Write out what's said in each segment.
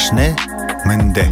машне мінде.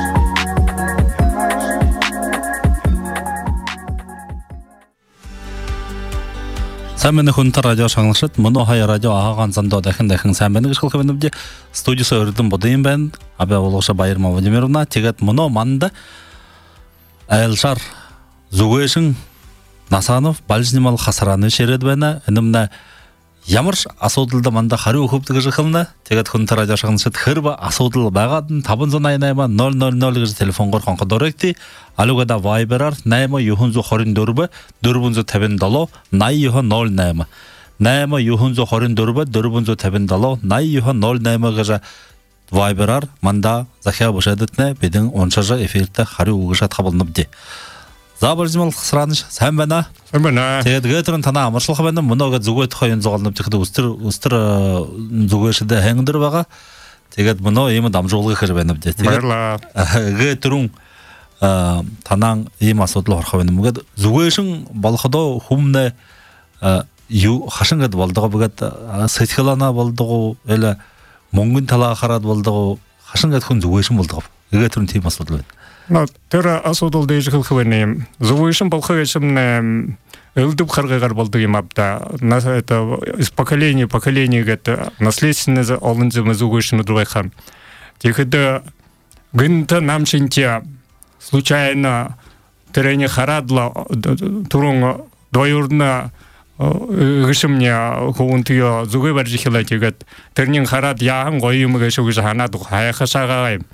Сәмені хүнтар радио шаңлышыт, мұны хай радио ағаған зандо дәхін сәмені кішқылқы бәнімде студиясы өрдім бұдайын бән, абай олғыша Байырма Владимировна, тегет мұны манды әлшар зүгешің Насанов, Бальжнимал қасыраны шереді бәні, үнімні Ямырш асудылды манда қару ұқыптығы жықылны, тегет хүнтар радио шаңлышыт, хырба асудылы бағадын, табын зон айнайма 000 гіжі телефон қорқанқы дөректі, алугада вайберар, найма юхунзу хорин дөрбі, дөрбінзу тәбін дало, най юха 0 найма. Найма юхунзу хорин дөрбі, дөрбінзу тәбін дало, най юха 0 найма гіжі вайберар, манда захия бұшадытны, бедің оншажа эфирті қару ұғышат қабылынып де. Забаржимал қысыраныш, сән бәна? Сән бәна. Тегет гөтірін тана амыршылық бәна, мұнауға зүгөй тұқайын зоғалынып текеді ұстыр зүгөйшіде әңіндір баға, тегет мұнау емі дамжуылғы қыр бәніп де. Байырла. Гөтірің танаң ем асуыдылы орқа бәнім. Зүгөйшің балқыда хумны қашын ғады балдығы бұғат сетхилана балдығы, әлі мұңгын талаға қарады балдығы, қашын ғады хүн зүгөйшің балдығы. Гөтірің тем асуыдылы бән. Тера асудыл дейші қылқывені. Зуғышын балқығышымны ылдып қарғығар балдығым апта. Из поколения в поколение наследственный олынзымы зуғышын ұдырвайқам. Текеді гынты намшынте случайно терене харадла турун двоюрдна ғышымне хуынтыё зуғы бар жихила тегет. Тернен харад яғын қойымы ғышы ғышы ханады қаяқы шағағайым.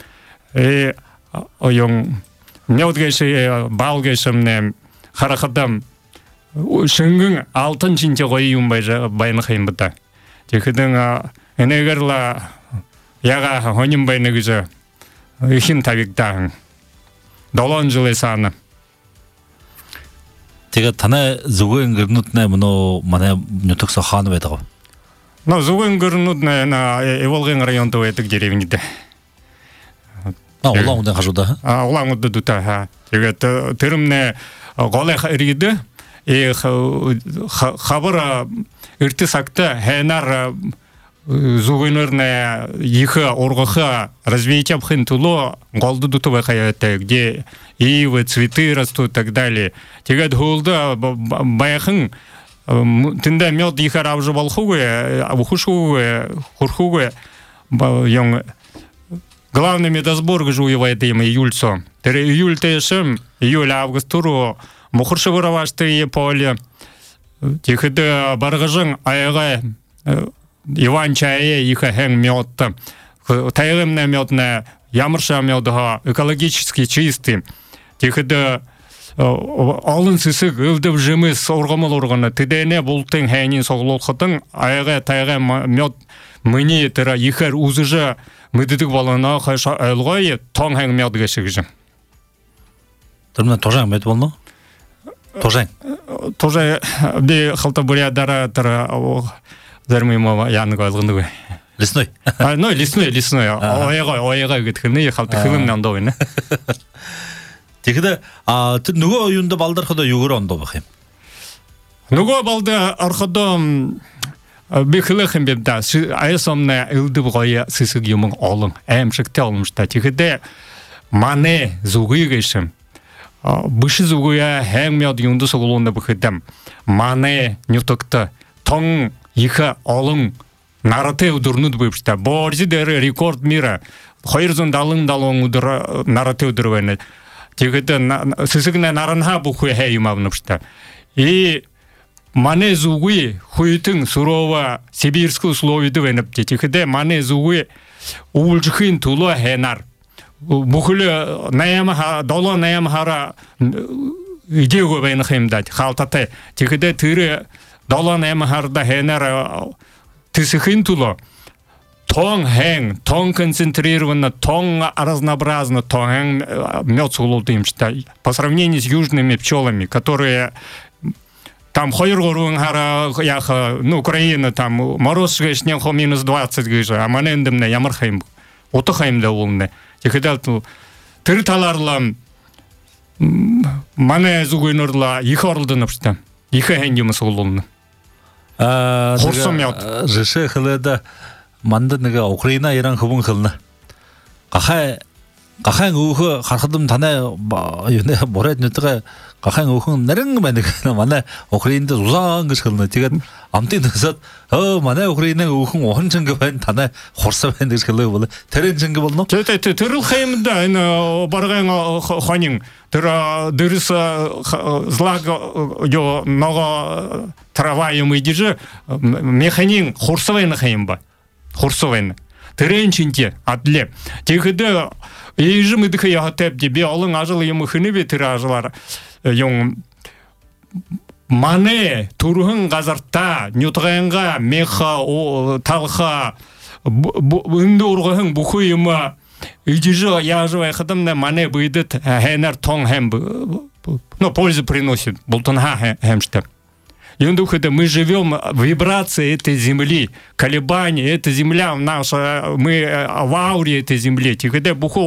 Ойың меудгеші балгешімне қарақыдам шыңғын алтын жинте қойым байны қайым бұта. Текідің әнегерла яға хоним байны күзі үйхін табиқтағын. Долон жылы саны. Теге тана зүгі үңгірнутне мұны мане нүтіксі қаны бәді ғо? Зүгі үңгірнутне еволғын районды өйтік деревенді. Олаң ұдан қажуда? Олаң ұды дүті. Түрімне ғолақ үрейді, қабыр үрті сақты хәнар зүгінірне ехі орғықы развейтеп хын тұлы ғолды дүті бақайаты, где ивы, цветы растут и так далее. Тегет ғолды баяқын тінде мед ехі рабжы балхуғы, хұрхуғы, главный медосбор гжуевает им июльцо. Июль тешим, июль-август туру, мухурши выравашты поле. Тихиды баргажың айға Иван чайе иха хэнг мёдта. Тайгымна мёдна ямырша мёдға экологически чистый. Тихиды алын сысық ылдып жымыз орғамыл орғаны. Тидене болтың хәнин соғылықытың айға тайға мёд мыни тыра ихар узыжа мүдідік балына қайша әлғай тоң әң мядыға шегізім. Тұрмына тожаң мәді болны? Тожаң? Тожаң, бе қалта бурядара тара зәрмейма яныға алғынды ғой. Лесной? Лесной. Ойыға өткені қалта қылымнан доғыны. Текеді, нүгі ойынды балдар құда югірі онды бақайым? Нүгі балды арқыдым бекіліғім бепті, айысымны үлді бұғайы сысық емің олың, әмшікті олымышта. Текеді мане зүгі кешім. Бұшы зүгіе әңмеді юнды соғылуында бұқыдым. Мане нүтікті, тоң ехі олың нараты ұдырнуд бұйпшта. Борзі дәрі рекорд мира. Қойырзын далың ұдыр нараты ұдырвені. Текеді сысығына наранға бұқы әйім авыныпшта. Мане зугуи хуйтың сурова сибирскі условиды веніпте. Текіде мане зугуи уылжықын тулы хэнар. Бұқылы долы наямхара идеуі бәйні қымдад, қалтаты. Текіде түрі долы наямхарда хэнар тысықын тулы. Тоң хэн, тоң концентрированно, тоң разнообразно, тоң хэн мед сұлудымшта. По сравнению с южными пчелами, которые там хойырғыруын хара, Украина, там мороз шешнен хо минус 20 гыжы, а мане эндімне ямыр хайм, оты хайымда олынды. Текедел тір таларлам, мане зугойнырла, ехі орылдыныпшты, ехі әндемі сұлылынды. Құрсым яуд. Жышы қылыда, манда неге Украина Иран хубун қылны. 가한 우후 가르듬 다네 요네 뭐래 녀트가 가한 우후 나랑 만데 만나 우크라이나도 우상 그 설나 제가 아무튼 그래서 만나 우크라이나 우후 원천 그반 다네 호르사밴 그 설나 볼 테렌 증거 볼노 저때 들을 해임다 나 바르간 환영 들으서 злаг 요 너가 travaем идиже механин хорсовен 해임바 хорсовен терен чинте атле тегде ежим идх я теп тебе алың ажыл ему хыныбе тиражлар 용 мане турхын газарта нютганга меха талха үнді ургын бухуйма идиже яжвай хадамна мане быйдыт хенер тон хем но пользу приносит болтонха хемштеп. Мы живем в вибрации этой земли, колебания, эта земля наша, мы в ауре этой земли. Когда бухо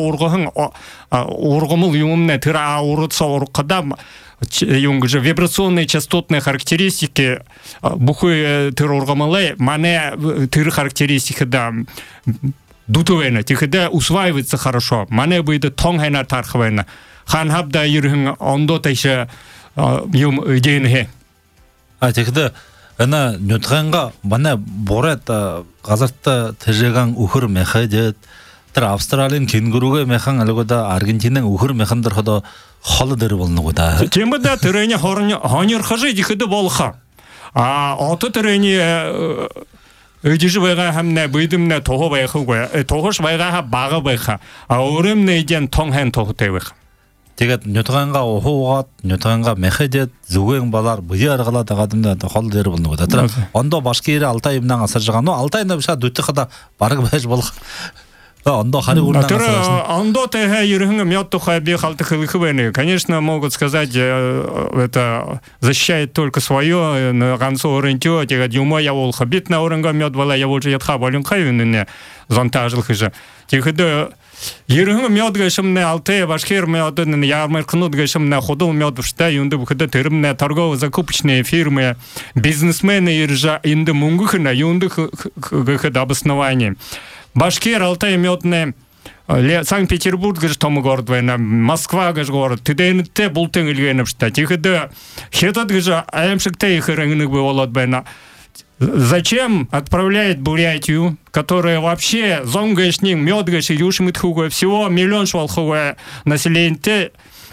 ургомыл юмне тыра аурутса уркада, юнгже вибрационные частотные характеристики бухо тыра ургомылы, мане тыр характеристики да дутовена, когда усваивается хорошо, мане будет тонгена тархвена, ханхабда юрхин ондота еще юм идейнхе. тегде ана нютганга мана борат газартта тежеган ухыр мехадет тар австралиан кенгуруга механ алгода аргентинан ухыр механдыр хода холдер болнугуда темада трене хонер хажи дихде болха ото трене 의지주가 함내 부이듬내 도호바에 하고요. 도호스바가 바가 바가 어름내 이젠 통한 도호대와. 제가 뉴트간가 오호가 뉴트간가 메헤제 주행 발ар 부지 аргалада гадымда холдер болну да. Ондо башкире Алтай имнан асыржаган. Алтайда биша дүттөхада барыг байж болох. Ондо хари урнан асыржаган. Ондо те юрхын мётту хайби халты хылыхвены. Конечно, могут сказать, это защищает только свое, на концу ориентио, тега дюмо я вол хабит на оренга мёт бала я волжи ятха балын хайвенне зонтажыл хыжа. Тегде Ерхын мёд гашымне Алтай башкир мёдын ярмаркнут гашымне ходул мёд вшта юнды бухда термне торгово-закупочные фирмы, бизнесмены иржа инды мунгухна юнды гхд обоснование. Башкир Алтай мёдне Санкт-Петербург гаш тому город война, Москва гаш город, тиденте бултын илгенеп шта. Тихде хетат гажа аемшикте их рыгныг болот война. Зачем отправляет Бурятию, которая вообще зонгашнин, мёдгаш и юшмитхуга, всего миллион швалхуга населения,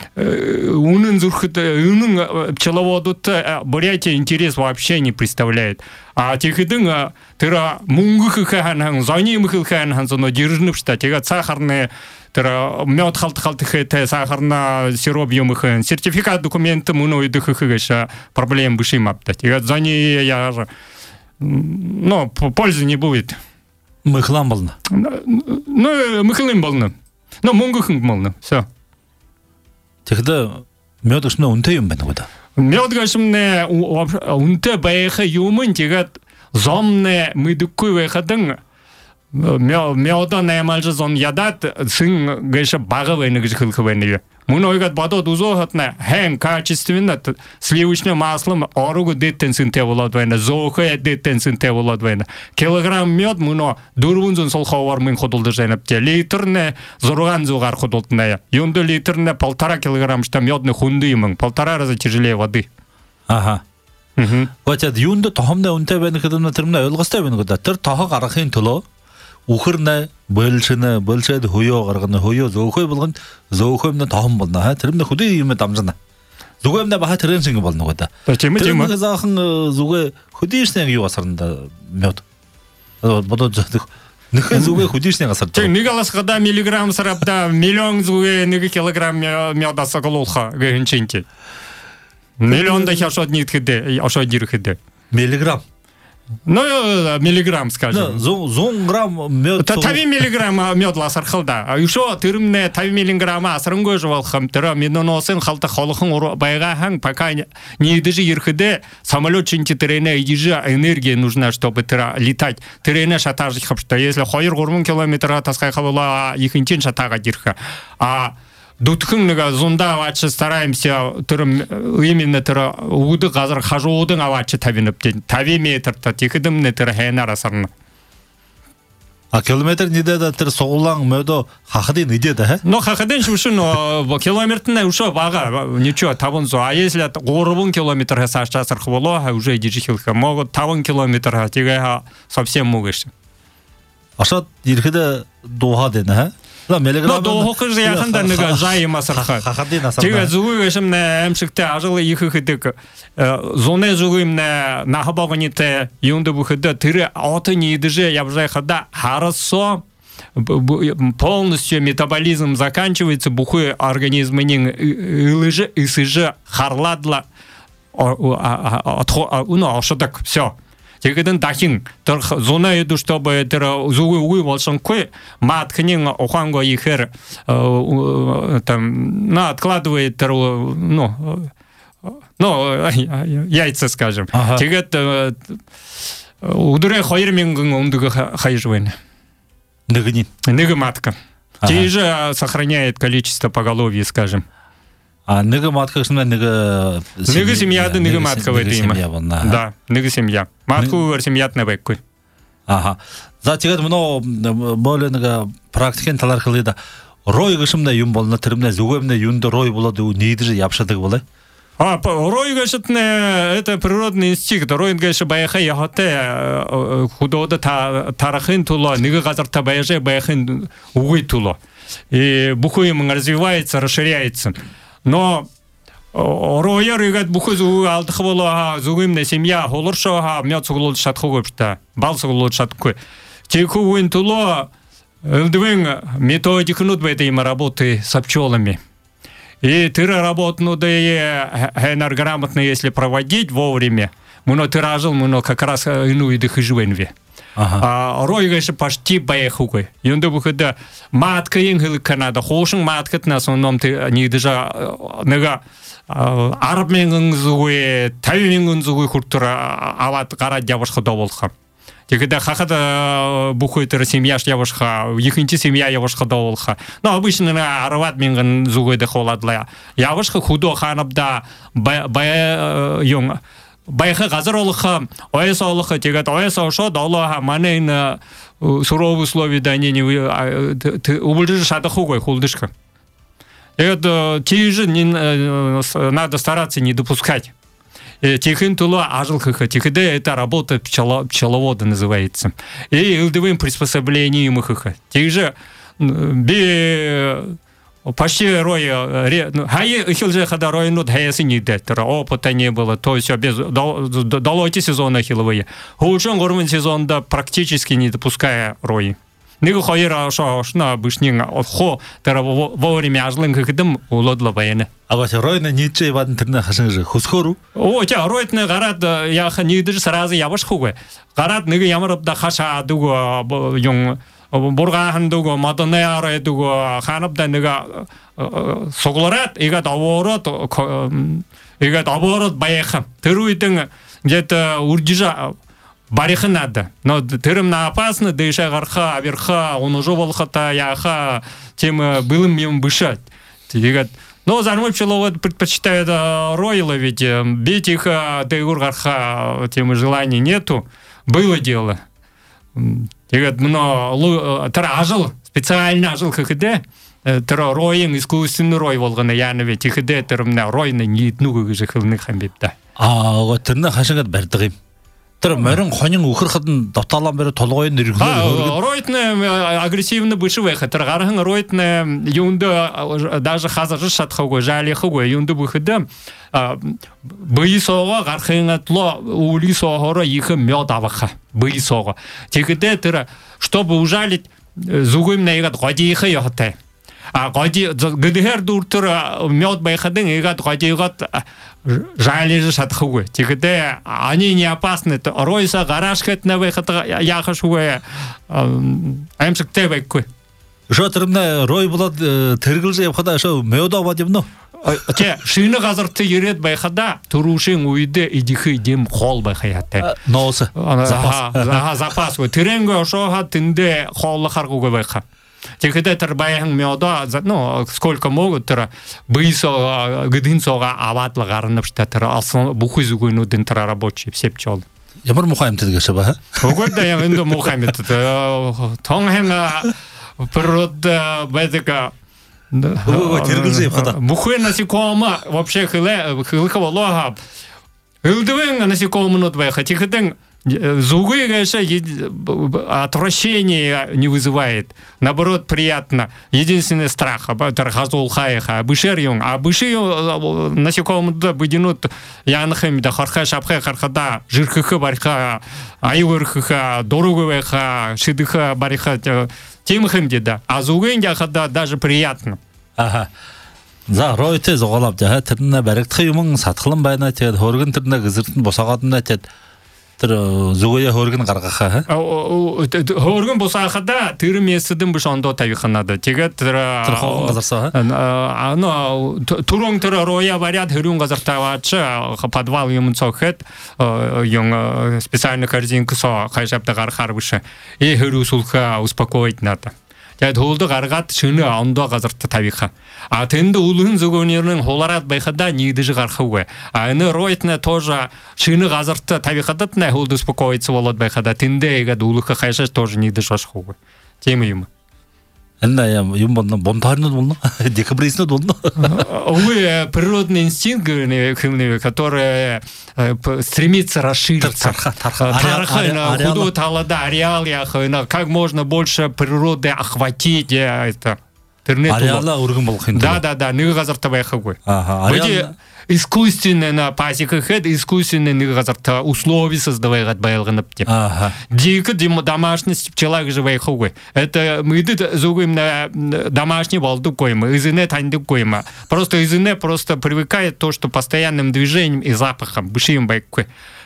унын зурхыт, унын пчеловодут, Бурятия интерес вообще не представляет. А тихидын, тыра мунгухы хан, зонимхы хан, зоно диржнып шта, тега сахарные, тыра мёд халты-халты, сахарна сироп юмыхын, сертификат документы муну идыхыхыгаша, проблем бышимапта. Тега зони я же. Но пользы не будет. Мыхлам болна. Ну, мыхлым болна. Но мунгухын болна. Все. Тегде мёдышны унте юм бен года. Мёдгашымне унте байха юмын тегат зомне мыдыккуй байхадың мёда наймалжы зон ядат сын гэша бага вайны гэш хылхы вайны. Мунойгат бадо дузохатна хэн качественно сливочным маслом оругу деттен синте болот вайна, зоохая деттен синте болот вайна. Килограмм мёд муно дурвунзун сол ховар мын ходулды жайнапте. Литрне зорган зугар ходултная. Юнды литрне 1,5 килограмм что мёдны хунды мын, 1,5 раза тяжелее воды. Ага. Ватят юнды тохомне унте бен кыдымна тырмна өлгөстө бен года. Тыр тохо гарахын туло. Ухырна бөлшіні бөлшеді хуйо қарғыны хуйо зоухой болған зоухоймна тахым болна тірімді худы үйіме дамжана зоухоймна баха тіреншіңі болны қойда тірімді қызақын зоухой худы ішнең үй ғасырында мед бұды нөхі зоухой худы ішнең ғасырда негаласқада миллиграмм сарапта миллион зоухой неге килограмм медаса қололға гөнченте миллионда ашод ниткіде ашод дирхіде миллиграмм. Ну, миллиграмм, скажем. Зон грамм мед. Тави миллиграмм мед ласархалда. А еще тырмне тави миллиграмм асрынгой жвалхам. Тыра миноносын халта холохын байгахан, пока не идежи ерхиде, самолет чинти тырене идежи энергия нужна, чтобы тыра летать. Тырене шатажи хапшта. Если хойр гурмун километра таскай халула ихинтин шатага дирха. А Дутхынныга зонда авачы стараемся именно уды қазір хажуудың авачы тавинып тави метрта текідімне хайнар асарны. А километр ниде да тер соглаң мөдө хахдин иде да, Но хахаден шушун километрне уша бага ничего табун зо. А если 5 километр сашчасыр хволо, уже дижихилка. Могут 5 километр тига совсем могыш. Ашат ирхиде доха дене, ха? Но доха кыз якында нега жайымасырха. Хахдин асар. Тига зугу эшимне эмшикте ажылы ихыхыдык. Зоне зугымне нахабагыните юнды бухыда тире аты нидыже ябжайхада харасо полностью метаболизм заканчивается, бухой организмнин илыжы исыжы харладла ошадак все. Тегеден дахин зона еду, чтобы это зугы уй волшан кой маткнин оханго ихер там на откладывает яйца, скажем. Тегет удуре хайрмингын ондыгы хайжвен. Ныгы матка. Те же сохраняет количество поголовья, скажем. А ныгы матка шында ныгы семья да ныгы матка в этой има. Да, ныгы семья. Матку семьятна беккой. Ага. За тегет мно более ныгы практикен талар кылыда. Рой гышымда юм болна тирмне зугемне юнда рой болады у нейдиже япшадык болай. Рой гашытне это природный инстинкт. Рой гашы баяха яхате худода тарахын туло, ныгы газарта баяхын угы туло. И бухуем развивается, расширяется. Но рояр игат буху зугы алдых боло, зугымне семья холуршо, мед суглуд шатху гопшта, бал суглуд шатху. Тику уин туло, элдвен методикнут в этой работы с пчелами. И тыра работу, ну да и грамотно, если проводить вовремя, муно тиражил, муно как раз ину и дыхижвенве. А рой гайше почти баяхугой. Юнда бухада матка ингыл Канада, хошин маткат на основном ты не даже нега арабменгын зугуе, тайвенгын зугуе куртура ават гара дявашха доволха. Когда хахада бухуйтера семья явашха, ихинти семья явашха доволха. Но обычно на арват менган зугуе де холадла. Явашха худо ханабда байха газар олха, ояс олха, тегат ояс ошо долоха манейна суровые условия да не убылжи шатахугой хулдышка. Это те же надо стараться не допускать. Тихин тула ажилхаха, тихиде это работа пчеловода называется. И илдовым приспособлением ихаха. Те же почти рой, хай хилже хада рой нут хаясы не деттера, опыта не было, то есть без долоти сезона хиловые. Хучон гормон сезонда практически не допуская рои. Ниго хайра шашна бышнин хо тера вовремя ажлынхыдым улодла баяны. А вот ройна ничей вадын тирна хашыңжы хускору? О, тя ройтны гарат яха нидыр сразу яваш хугы. Гарат ниго ямарыпда хаша дуго юн бургахан дуго мадонеяра дуго ханапда ниго согларат игат аворот баяха. Тыруйтын где-то урдижа барихын надо. Но тырымна опасно, да еще гарха, аверха, он уже волхата, яха, тем былым им бышать. Но зармой пчеловод предпочитает рой ловить, бить их, да и гарха, тем желаний нету. Было дело. Но ажил, специально ажил хахиде, тыра ройын, искусственный рой волгана янове, тихиде тырымна ройны нитну жихылны хамбипта. А вот тырна хашыңат бәрдігім. Тэр мөрөн хонин үхэрхэд дотоолон бэр толгойн нэрхлээ. Ройтны агрессивны бышывэ хатар гархан ройтны юнды даже хазар шатхагой жалихагой юнды быхыды быйсого гархынатло улисогоро их мёд аваха быйсого. Тегде тэр чтобы ужалить зугым наигат годихы яхтай. А годи гэдгэр дуртэр мёд байхадын игат годигат жалежи шатхугы. Тегде они не опасны. Ройса гарашкет на выход яхашугы амшыкте бэккуй. Шо тырымна рой булат тергілжі епхада шо мёда вадимно? Те шыны газырты ерет байхада турушын уйды идихы дем хол байхаятты. Носы? Запас. Тиренгі шоға тінде холы харгугы байха. Тегде тер баян мёда, ну, сколько могут тер быйсо гыдынсога аватлы гарынып штатыр алсын бухуй зугуйну дын тер рабочий все пчелы. ямар мухай амтдагш ба. Угодда я энду Мухаммед. Тонхена природа бедека. Бухой насекома вообще хилхаволога. Илдвен насекомынут бэха. Тихотен зугы, конечно, отвращение не вызывает. Наоборот, приятно. Единственный страх. Тархазул хайха. Бышерьюн. А бышерьюн насекомыда будинут янхэм да харха шапха хархада жирхыха барха айвырхыха дороговеха шидыха барха тимхэм деда. А зугын яхада даже приятно. Ага. За ройте зоголап жаа тэрнэ баригдах юм сатхлан байна тэгээд хөргөн тэрнэ гэзэртэн босоогоодна тэгээд тэр зүгөө хөргөн гаргахаа. Хөргөн босоохада тэр месэдэн биш ондоо тавихнаад тэгээд тэр газарсаа. Турон тэр роя вариант хөргөн газар таваач подвал юм цохет юм специально корзинку со хайшапта гаргахаар биш. И хөрөсулха успокоить надо. Тэгээд хөлдө гаргаад шөнө ондоо газарт тавиха. А тэнд үлгэн зүгөөнөрн хулараад байхада нийдэж гарахгүй. А энэ ройтна тоже шөнө газарт тавихадад на хөлдө успокоиться болоод байхада тэндээ игээд үлгэх хайшаа тоже нийдэж башхгүй. Тийм юм. Энэ юм бонтарнууд болно. Декабриснууд болно. Увы, природный инстинкт, который стремится расшириться. Худо талада ареал яхына, как можно больше природы охватить это. Ареала урган болох юм. Да, нэг газарт байхаггүй. Ага. Искусственный на пасеках искусственный нэг газарт условия создавать байлганып деп. Ага. Дико домашность пчелак же байхаггүй. Это мы зугым на домашний болдук койм, изыне тандык койм. Просто изыне просто привыкает то, что постоянным движением и запахом бышим байкгүй.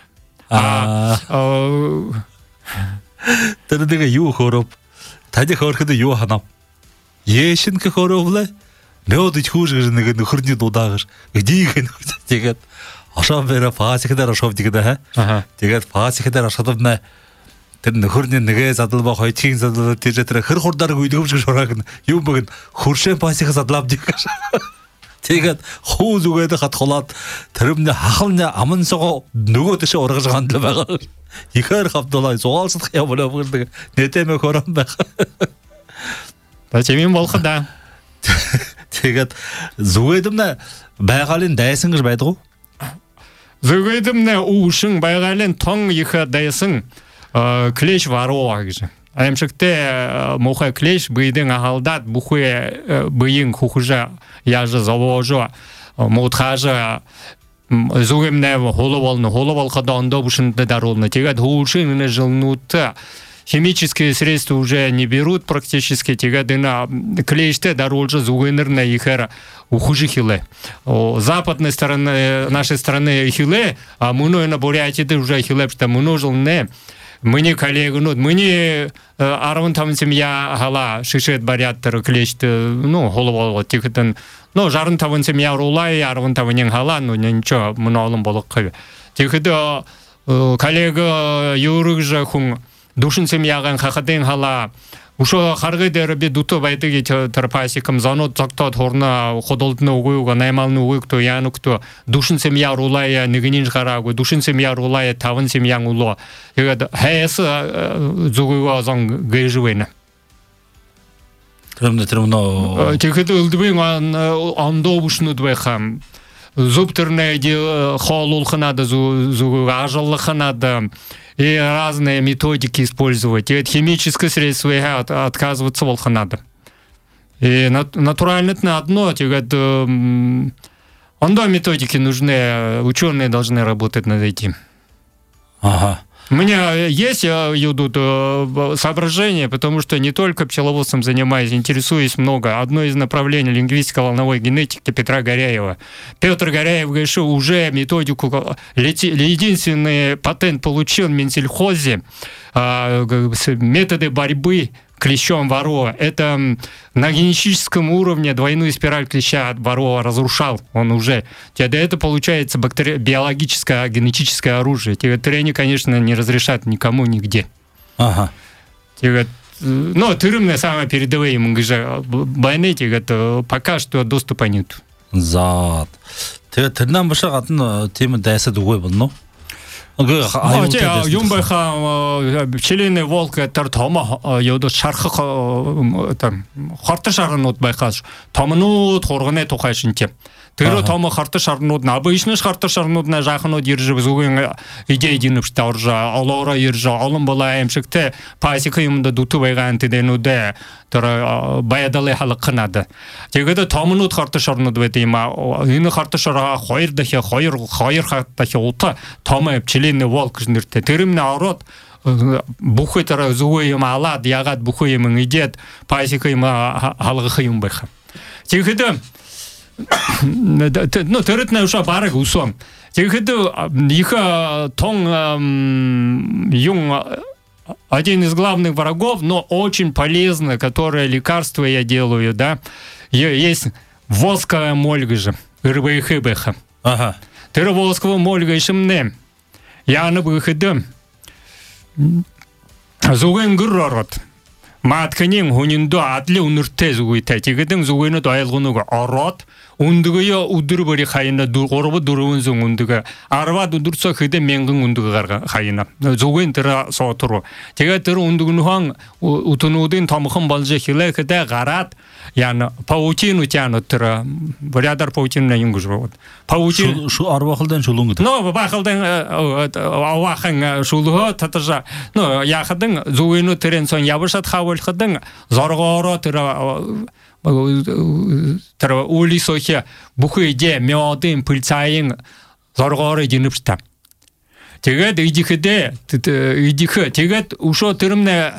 Тэрдэгэ юу хөрөв? Таны хөрөхөд юу ханав? Ешин к хоровле нёдич хуже нэг нөхөрний дудаагаш эдийг тэгээд ашаан бэра фаасихдаар ашаав дигдэ хаа тэгээд фаасихдаар ашаавна тэр нөхөрний нэгэ задлаа хоёрын задлаа тэр хэр хурдаар үйдгөвч шурааг юм бэг хөршэн фаасих задлаа дигаш тэгээд хуу зүгээд хатхолоод тэрмний хахалны амансого нөгөө дэше ургаж гандл байгаа ихэр хавдолаа зугаалсах явуулаа бүгд нэтэмэ хорон байх. Зачем болох да? Тэгээд зүгэдэмнэ байгалийн дайсан гэж байдаг уу? Зүгэдэмнэ уушин байгалийн тон их дайсан клеш вароо гэж. Аимшигтээ мохай клеш бийдэн ахалдат бухуе бийин хухужа яжа завожо модхажа зүгэмнэ холовол хада ондо бушинда дарулна. Тэгээд уушин нэ жылнута химические средства уже не берут практически. Тягадына клейште дороже зугенер на ихера ухуже хиле. Западной стороны нашей страны хиле, а муно на Бурятии уже хиле, что множил не. Мы не коллегу, мы не арван там семья гала шишет баряттер клейште, ну головол тихотен. Ну жарн там семья рулай, арван там не гала, ну ничего мнолом болокхе. Тихото коллега юрыг же хун душин семьяган хахадын хала ушо харгы дерби дуто байдыги терпасикам занот зактот хорна ходолдны угуйга наймалны угуйгто янукто душин семья рулая нэгнин харагу душин семья рулая тавын семьян уло егад хэс зугуйга зан гэжвэна тэрмно тэгэхэд үлдбэн андо бушнуд байхам зубтерне холулхнада зугуйга ажаллахнада и разные методики использовать. И от химического средства отказываться волха надо. И натурально это одно. Ондо методики нужны, ученые должны работать над этим. Ага. У меня есть идут соображения, потому что не только пчеловодством занимаюсь, интересуюсь много. Одно из направлений лингвистика волновой генетики Петра Горяева. Петр Горяев, говорит, уже методику, единственный патент получил в Минсельхозе, методы борьбы клещом ворова. Это на генетическом уровне двойную спираль клеща от ворова разрушал. Он уже. Это получается биологическое, генетическое оружие. Трени, конечно, не разрешат никому нигде. Ага. Но тырымные самые передовые байнети, пока что доступа нет. Зад. Тэрнам башаа гадна тийм дайсад үгүй болно. Юмбайха пчелиный волк это тома ёдо шархы там харты шарнууд байхаж томнууд хурганы тухайшинте тэр томо харты шарнууд обычный харты шарнуудна жахнууд иржи зүгэн идея динвчтэй оржа олоора иржа олон бола аимшигтэй пасика юмда дуту байгаан тэдэнүүдэ тэр баядалы халахнада тэгээд томнууд харты шарнууд байд юм энэ харты шараа хоёр хатах ута томо пчелиный волк нэртэй тэрэмнэ ороод бүхий тэр зүгэн юм алаад ягаад бүхий юм идет пасика юм халгах юм байха тэгээд ну, тэрэтнэ уша бараг усом. Тэгэхэд их один из главных врагов, но очень полезно, которое лекарство я делаю, да. Есть восковая мольга же, РВХБХ. Ага. Тэр восковая мольга ишимне. Я на выходе. Зуген гуррот. Матканин хунинду атли унурте зүгүйтэй. Тэгэдэн зүгэнэд айлгунуг ороод үндгөө өдөр бери хайна дургорбо дөрвөн зүүн үндгөө 10-аад өдөрцөө хэдэ 1000 үндгөө гарга хайна. Зүгэн тэр соотуру. Тэгээд тэр үндгөнөөн утунуудын томхон болж хэлэхэд гараад яна паутин утяно тэр вариадар паутин на юнгжроод. Паутин шу арвахалдан шулун гэдэг. Но бахалдан авахан шулуу татажа. Но яхадын зүгэнө тэрэн сон явшат хавуулхадын зоргоороо тэр улисохи бүхийдээ мёдын пылцаин зоргоороо динвчта. Тэгээд идихэ тэгээд ушо тэрмнэ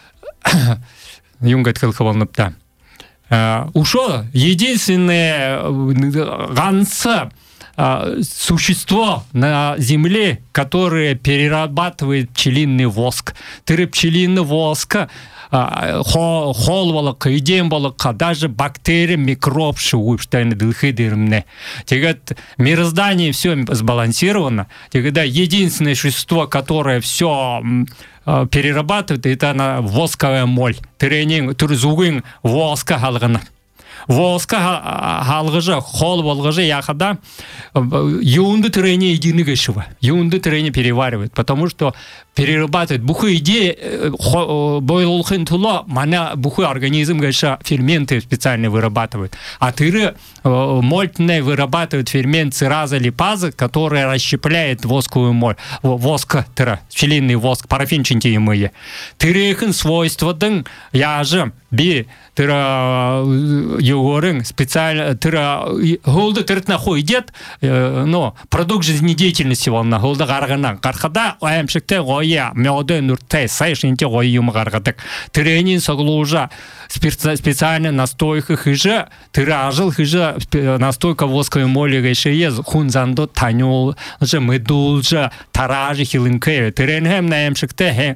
юнгат хэлхвалнапта. Ушо единственное ганца существо на земле, которое перерабатывает пчелиный воск. Тыры пчелиный воск холвалык, идембалык, даже бактерии, микроб шугубштайны дылхидырмне. Тегат мироздание все сбалансировано. Тогда единственное существо, которое все перерабатывает, это восковая моль. Тренинг, турзугин воска халгана. Воска халгажа, хол волгажа яхада юнды трени единого шива. Юнды трени переваривает, потому что перерабатывает буху идеи бойлолхин тула, мана буху организм гаша ферменты специально вырабатывает. А тыры мольтные вырабатывают фермент цераза липаза, который расщепляет восковую моль. Воск тыра, пчелиный воск, парафинчинти имые. Тырыхын свойства дын яжы би тыра югорын специально тыра голды тыртна хойдет, но продукт жизнедеятельности волна голды гаргана. Кархада аямшикте гоя мёды нурте сайшинте гой юм гаргадык. Тренин соглужа специально настойка хыжа тыражыл хыжа настойка восковой моли гайшеез хунзандо танюл же медул же таражи хилинке. Тренхем наямшикте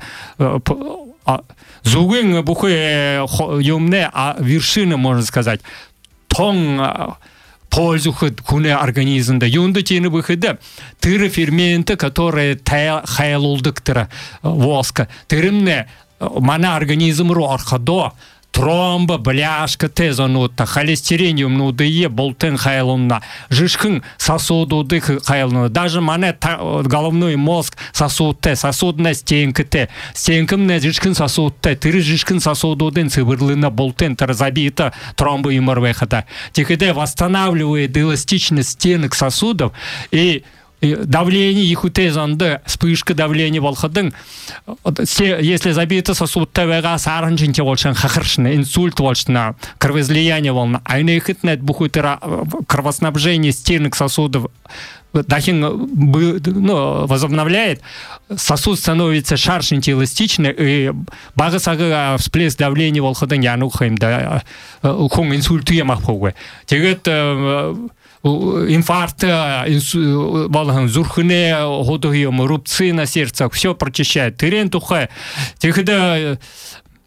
зугин бухе юмне вершина, можно сказать, тон пользу хуне организмда. Юнда тени выхода тыры ферменты, которые хайлулдыктыра воска. Тырымне мана организм архадо тромба, бляшка, тезонута, холестериниум нудые, болтен хайлунна, жишкин сосудуды хайлунна, даже мане головной мозг сосудте, сосудная стенка те, стенкамне жишкин сосудте, тыры жишкин сосудудын цыбырлына болтен забита тромба и морвехата. Тихиде восстанавливает эластичность стенок сосудов и давление их утезанды, вспышка давления волхадын, если забито сосуд ТВГ саранжинте волшен хахаршна, инсульт волшна, кровоизлияние волна, а иные хитнет бухутера кровоснабжение стенок сосудов дахин возобновляет, сосуд становится шаршинте эластичный, и багасага всплеск давления волхадын янухаем, да, хун инсульту ямахпогwe. Тегет инфаркт, зурхне, рубцы на сердце, все прочищает. Тырен тухай. Тогда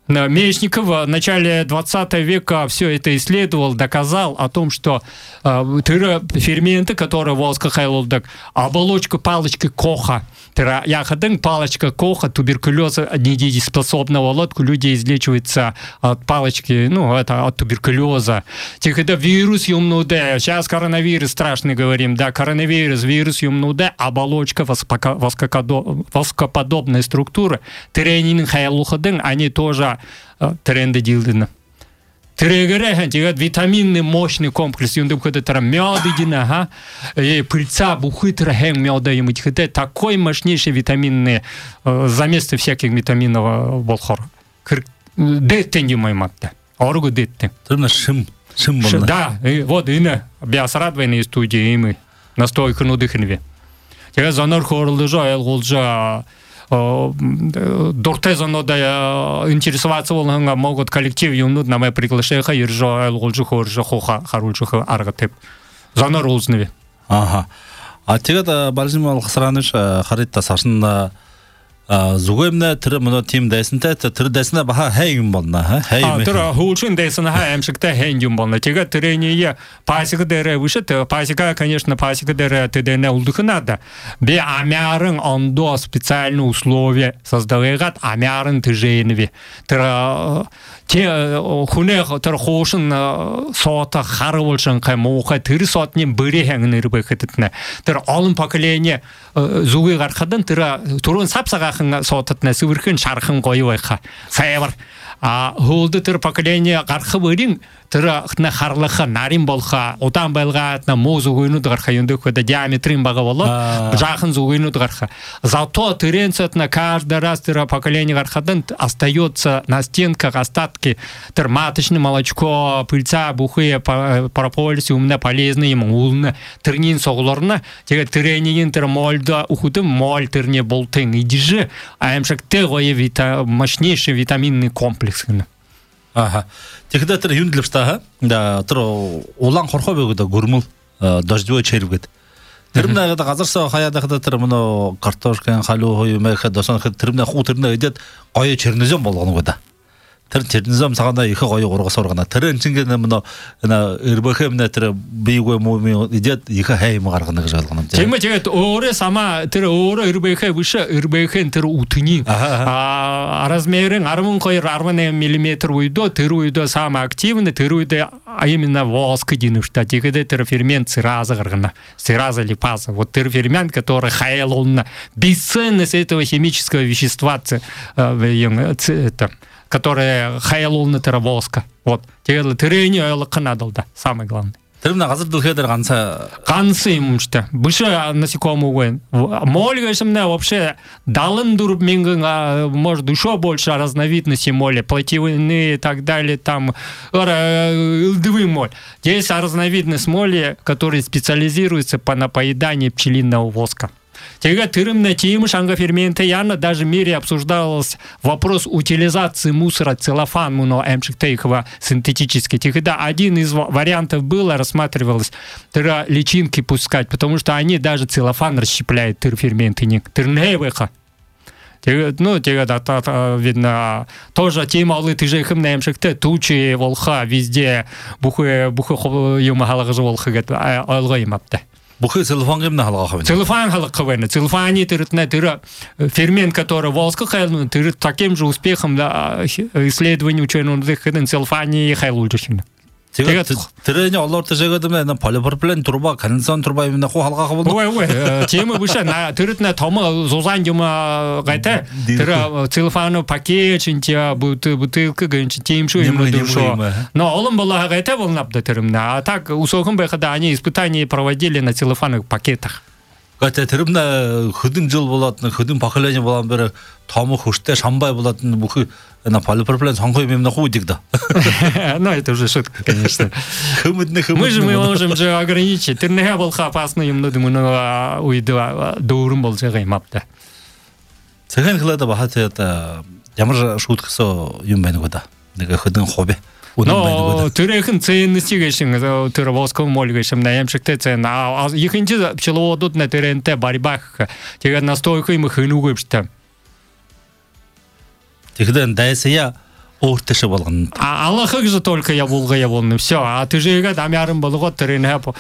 Мечников в начале 20 века все это исследовал, доказал о том, что ферменты, которые воска хайлолдак, оболочка палочки Коха, яхадын палочка Коха, туберкулеза недееспособного лодку, люди излечиваются от палочки, это от туберкулеза. Когда вирус юмнуде, сейчас коронавирус страшный говорим, да, коронавирус, вирус юмнуде, оболочка воскоподобной структуры, тренинг хайлухадын, они тоже тренды дилдина. Трегере, витаминный мощный комплекс, юндым когда мёда дина, пыльца, бухытра, хэнг мёда, ему такой мощнейший витаминный, заместо всяких витаминов болхор. Деттен ему матта, оргу деттен. шим было. Да, вот ине, биасрадвайные студии, и мы настойку нудыхневе. Тега занор хорлыжа, элголжа, Дортезонода интересоваться волнга могут коллектив юнут на мои приглашения иржа элголжухоржа хоха харульжуха аргатеп занор улзневи. Ага. А тега балжимал хасраныш харитта сашында зугемне тирэ мына тим дэсэнтэй тирэ дэсэнэ баха хэйм болна хэйм. Тирэ хулчин дэсэнэ хэмшигтэй хэйм болна. Тега трение пасика дэрэ вышэт пасика, конечно, пасика дэрэ тэдэнэ улдых надо. Бе амярын ондо специальные условия создавэгат амярын тыжэйнэви. Тирэ те хунэх тирэ хошин сота харволшын кэмоха тирэ сотнин бэрэ хэнгнэр бэхэтэтнэ. Тирэ олон поколение зугэ гархадан тирэ турун сапсага соотатна сүвэрхэн шархан гоё байха сайвар хөлдө тэр поколение гарах бүрийн тэр харлаха нарийн болха удаан байлгаатна мууз үгүйнүүд гарах юндөхөд диаметрийн бага болоо жаахан зүгүйнүүд гарах зато теренцатна каждый раз тэр поколение гарахадан остается на стенках остатки тэр маточное молочко пыльца бухые прополис умна полезны им улна тэрнин соглорна тэгээ тренинг тэр молда ухудым мол тэрне болтын идиже аимшакте гое мощнейший витаминный комплекс. Ага. Тогда тэр юндлэвстаа да тэр улаан хорхоо бэгдэ гөрмөл дождвой червгэд. Тэрнээ газарсаа хаяадахад тэр мөн картошкын халуу юм их досон тэрнээ хуу тэрнээ идээд гоё чернэзэн болгоно года. Тэр чернэзэн цагаана их гоё ургас ургана. Тэр энчингээ мөн эрбэхэмнэ тэр бийгүй муу идээд их хайм гаргана гэж болгоно. Тийм тэгээд өөрөө сама тэр өөрөө эрбэхэ биш эрбэхэн тэр утны размерын 12-18 мм уйдо тэр уйдо самый активный тэр уйдо именно воск динушта. Тэгээд тэр фермент цераза гаргана. Цераза липаза. Вот тэр фермент, который хайлолна бесценность этого химического вещества это которое хайлолна тэр воска. Вот. Тэгээд трение лаканадалда самое главное. Тэрнээ газар дэлхэдэр ганцы юм штэ. Больше насекомых. Моль, конечно, вообще далын дурб минган, может, еще больше разновидностей моли, плотивные и так далее, там илдовый моль. Есть разновидность моли, которая специализируется на поедании пчелиного воска. Тега тырымна тиим шангоферменты яна даже в мире обсуждался вопрос утилизации мусора целлофан эмшиктейхова синтетически. Тогда один из вариантов было, рассматривалось личинки пускать, потому что они даже целлофан расщепляют тырферменты не тырневыха. Ну, тега видно тоже тема ты же их эмшикте тучи волха везде бухе юмахалагы волха гет алгаймапте. Бухы целлофан гэмнэ халгаах. Целлофан халгаах. Целлофане тэр фермент, который волска хайлну, тэр таким же успехом исследований ученых целлофане хайлуулжсэн. Тэгээд тэрний олоортой жагаад полипропилен труба, конденсат труба юм хуу халгаах болов. Ой, тийм биш тэрт том зузан юм гайтай. Тэр целлофан пакет чинча бутылка гэнч тийм шүү юм душо. Но олон болоо гайтай болнапда тэрмнэ. А так усохон байхада они испытания проводили на целлофановых пакетах. Гэтэл тэрмнэ хөдөн жил болоод хөдөн поколение болон бэр том хөштэй шамбай болоод бүх на полипропилен сонгой юм хуудик да. Ну это уже шутка, конечно. Мы же можем же ограничить. Тэр нэ бол опасно юм думаю уйда дуурын бол жагаймапта. Цэхэн хэлээд бахат ямар шуткасоо юм байна года. Нэг хөдөн хобби. Но тэрхэн ценности гэшин тэр восков моль гэшин наямшигтэй цен ихэнчи пчеловодууд на тэрэнтэй барибах тэгээд настойку им хэнүүгэвчтэй. Тэгэхдээ дайсая ортеше болгон. Аллахыг же только я булгая болны. Все. А ты же играть амярым болгот терен хап.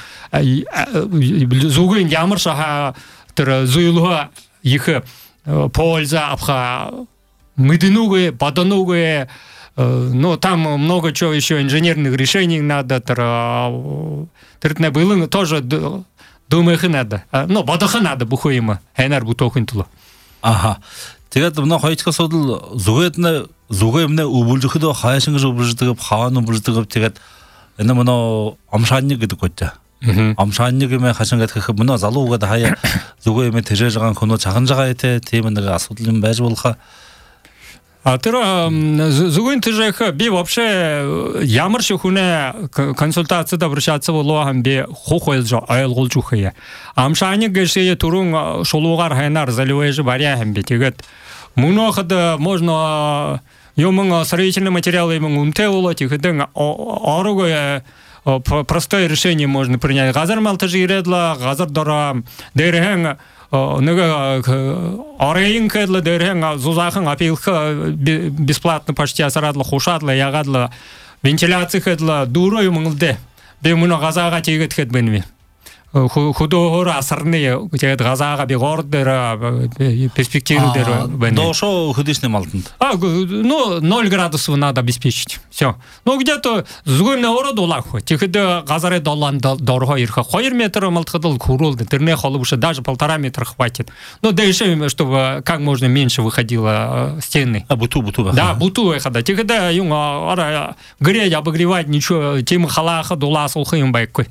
Зугын ямар шаха тер зуйлуга их польза апха мыдынуге, падануге. Ну, там много чего еще инженерных решений надо. Тертне было тоже думаю, надо. Ну, бадаха надо бухуема. Хенар бутохын тулу. Ага. Тэгээд мына хоёрдугаар асуудал зүгээмнэ өвөлжөхөдөө хайшингаж өвөлждөг, хаан өвөлждөг тэгээд энэ мына амшаанник гэдэг гоётой. Амшаанник юм хашингад гэх мына залуугаад хаяа зүгээмэ тэжээж байгаа хүн чахан жагаа те тийм нэг асуудал юм байж болох. А тэр зүгэн тэжээх би вообще ямар ч хүнээ консультацияд обращаться болохан би хохойлж ойлгуулж өгье. Амшаанник гэшээ түрүүн шулуугаар хайнаар заливэж барья хэм би тэгээд мөнөхөд можно юмн строительные материалы юм үнтэй болоо тэгэхэд орог простое решение можно принять. Газар малтаж ирэдла газар дора дэрхэн нэг орейнкэдла дэрхэн зузахан апилха бесплатно почти асарадла хушадла ягадла вентиляцияхэдла дуро юмнде би мөн газаага тийгэтгэд бэнви худоор асарны тэгээд газаага би гордэр перспективу дээр бэнви дошо ходишны малтанд ну 0 градусов надо обеспечить все ну где-то зүгэн ород улах тэгэхэд газары доллан дорого ирха 2 метр малтхадал курулды тэрнэ холбуша даже 1,5 метра хватит но дальше чтобы как можно меньше выходило стены буту да буту хода тэгэхэд юм греть обогревать ничего тем халаха дулас улхым байкой.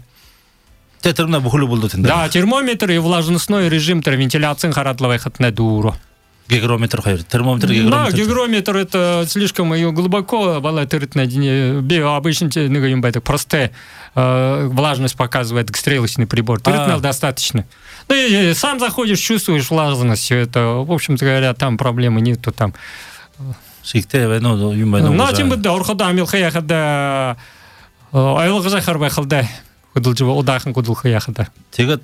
Да, термометр и влажностной режим вентиляции харадловой хатне дуро. Гигрометр термометр Да, гигрометр это слишком глубоко, обычно простая влажность показывает стрелочный прибор. Термометр достаточно. Ну и сам заходишь, чувствуешь влажность, это, в общем-то говоря, там проблемы нету там. Ну, тем более, орхода амилхая хада айлгыза харбай халда. Удахан кудулха яхада. Тэгээд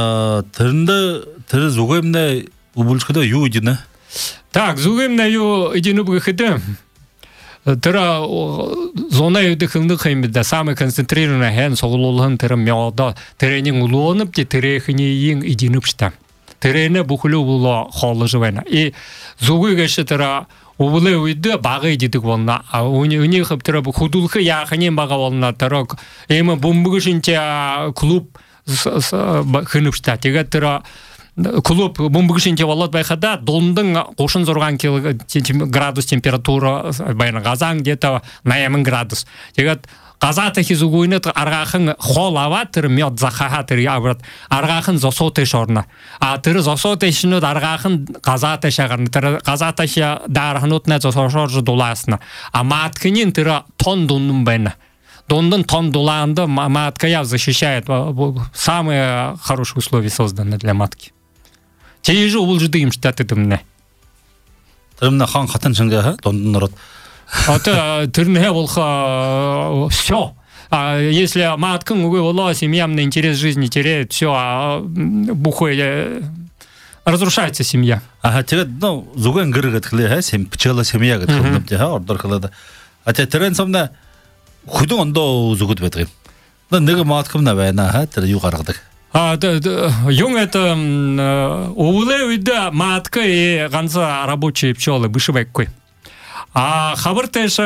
тэр зүгэмнэ өвөлжөхөдөө юу идэнэ? Так, зүгэмнэ юу идэнэ гэхэд тэр зона юдхэндэг юм да самый концентрированный хэн соглуулхан тэр мёда тэрэнийн улуунып тэрэхний идэнэпшта. Тэрэнэ бүхлүү було хоолж байна. И зүгэгэш тэр Увле уйда бага иддэг болно. А үнийг тэр худулхы яахны бага болно. Тэр эм бомбгшинче клуб хэнэвчтэй. Тэгээд тэр клуб бомбгшинче болоод байхада дундын 36 градус температура байна. Газан где-то 80 градус. Тэгээд газата хизугуйнет аргахан хол аваад тэр мёд захаа тэр яваад аргахан зосоотэй шорно. А тэр зосоотэй шинүүд аргахан газата шагарна. Тэр газата ша дарахнутна зосоошорж дулаасна. А маткинин тэр тон дуннун байна. Дундын тон дулаанда матка яв защищает. Самые хорошие условия созданы для матки. Те же улжды им штаты дымне. Дымне хан хатын шынга дундын народ. Это терне волха все. А если матка угла семьям интерес жизни теряет, все, бухой разрушается семья. Ага, тэгээд ну зүгэн гэргэт хэлээ пчела семья гэдэг юм дээ ордор хэлээд. А тэ тэрэн сумна хөдөн ондоо зүгэд байдаг юм. Нэг маткамна байна тэр юу гаргадаг. Юнг это увле уйда матка и ганца рабочие пчелы бышевеккой. А хабартеш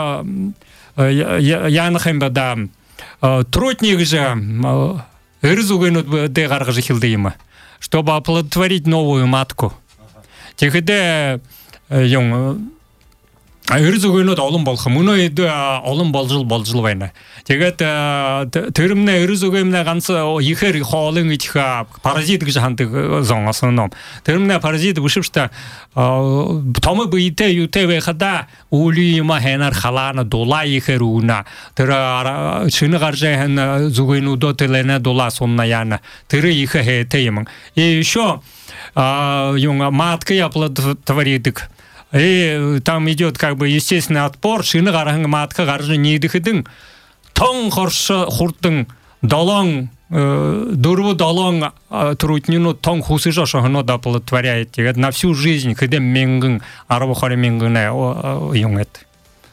янахым да трутник же эрзугенут де гаргажи хилдыма, чтобы оплодотворить новую матку. Тэгэхдээ юм эрзугенут олон болох мөнөө олон болжл байна. Тэгээд тэрмнэ эрзугэмнэ ганц ихэр хоолын идэх паразит гэж хандаг зон основном. Тэрмнэ паразит бушвшта томы бийте юте байхада үлийма хэнар халаана дулаа ихэр үүна. Тэр шинэ гаржахан зүгэнүүдөө тэлэнэ дулаа сунна яна. Тэр ихэ хэтэй юм. И еще матка оплодотворит. И там идет как бы естественный отпор, шины гарахан матка гаржы нейдыхыдың тон хоршы хуртың долон, дурву долон трутнину тон хусы жошохыно да оплодотворяет. На всю жизнь, когда менгын, арабухари менгыне юнгет.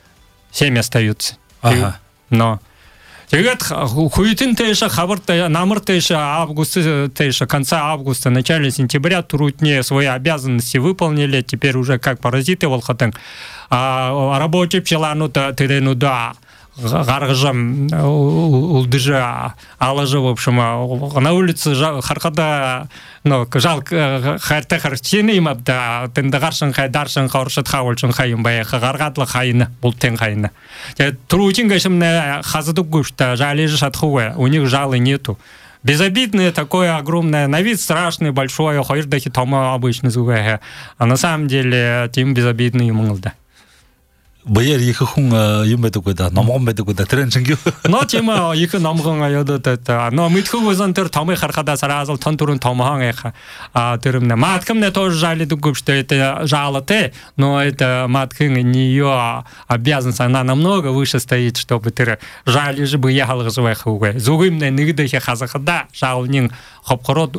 семьи остаются. Ага. Но тэгээд хуйтын тэйша хабарта намар тэйша августа тэйша конца августа начале сентября труднее свои обязанности выполнили, теперь уже как паразиты волхатың рабочий пчеланута тыренуда гаргажам улдыжа алажа в общем на улице харкада но жалко харта харчины им да тендагаршын хайдаршын хауршат хаулшын хайым бая гаргатлы хайны бултен хайны трудин гашымна хазыдык гушта жалежи шатхуэ у них жалы нету. Безобидное такое огромное, на вид страшный, большой, хойрдахи тома обычно зугэхэ, а на самом деле тем безобидный и мылда. Баяр екі хүн юм байдаг да, номгон байдаг да, тэрэн чингүү. Но тема екі номгон аяда та. Но митхүү өзөн тэр томы хархада саразал тон турун томхан эха. Тэрэмнэ маткамне тоже жалидэг гүп, что это жалоты, но это маткын неё обязанность, она намного выше стоит, чтобы тэр жали же бы ягал гызвэх угэ. Зугымне нигдэхэ хазахада жалнин хопхород